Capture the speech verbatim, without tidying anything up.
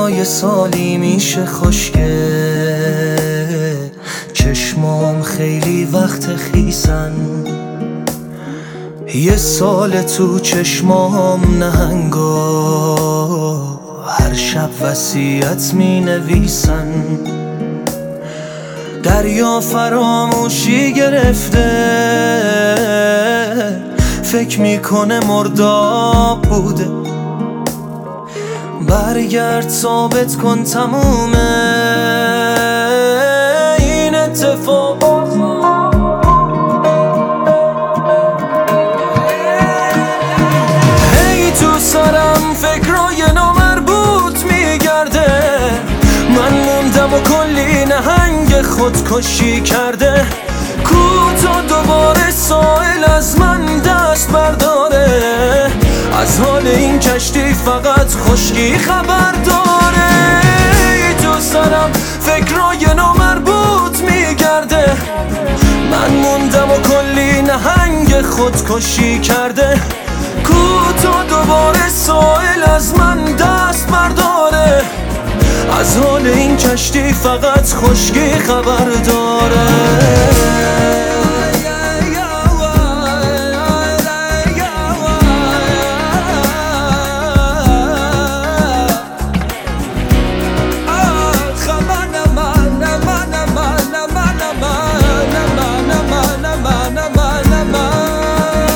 یه سالی میشه خوشگه، چشمام خیلی وقت خیسن. یه سال تو چشمام نهنگا هر شب وصیت می نویسن. دریا فراموشی گرفته، فکر میکنه مرداب بوده. برگرد ثابت کن تمومه این اتفاقات. هی تو سرم فکرای نامربوط میگرده، من موندم و کلی نهنگ خودکشی کرده. کوتا دوباره سائل از من دست برداره، از حال این کشتی فقط خشکی خبر داره. تو سرم فکرای نامربوط میگرده، من موندم و کلی نهنگ خودکشی کرده. کوتا دوباره سائل از من دست برداره، از حال این کشتی فقط خشکی خبر داره.